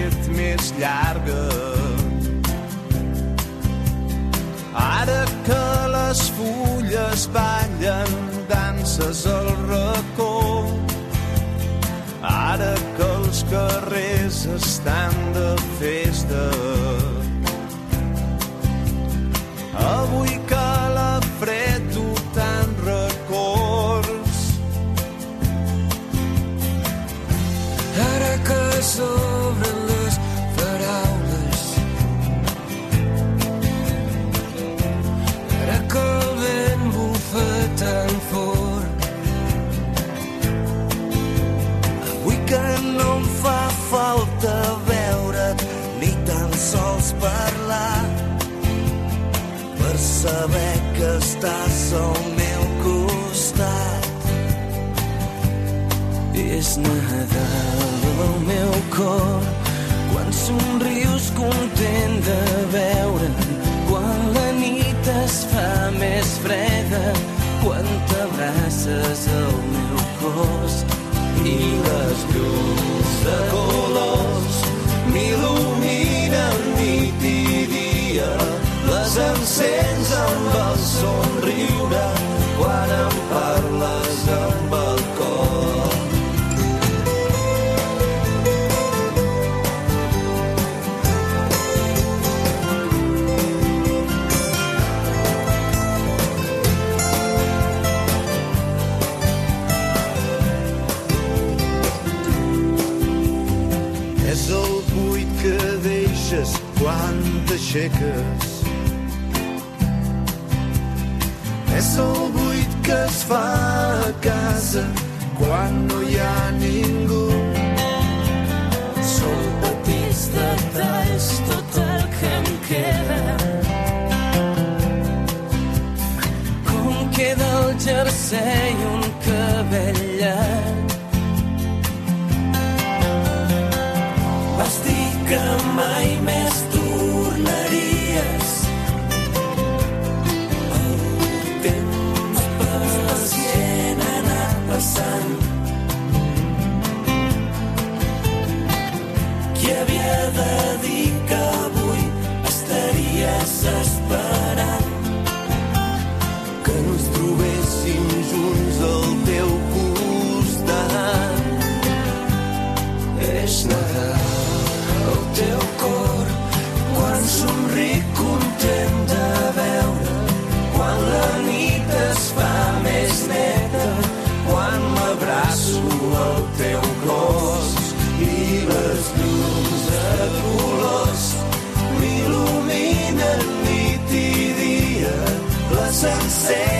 fet més llarga. Ara que les fulles ballen danses al racó, ara que els carrers estan de festa, avui que la fred du tant records, ara que s'obren les paraules, ara que el vent bufa tan fort, avui que no em fa falta veure't ni tan sols parlar, per saber que estàs al meu costat. És Nadal al meu cor, quan somrius content de veure'm, quan la nit es fa més freda, quan t'abraces al meu cos i les llums de colors m'il·luminen nit i dia, les encens amb el somriure quan em parles amb el cor. És el buit que deixes quan t'aixeques, és el buit que es fa a casa quan no hi ha ningú. Són petits detalls tot el que em queda, com queda el jersei un cabell llarg. Vas dir que mai més tornaries, el temps pacient ha anat passant. Qui havia de dir que avui estaries esperant que ens trobéssim junts al teu costat? És Nadal al teu cor, quan somric content de veure, quan la nit es fa més neta, quan m'abraço al teu cos i les llums de colors m'il·luminen nit i dia, les encens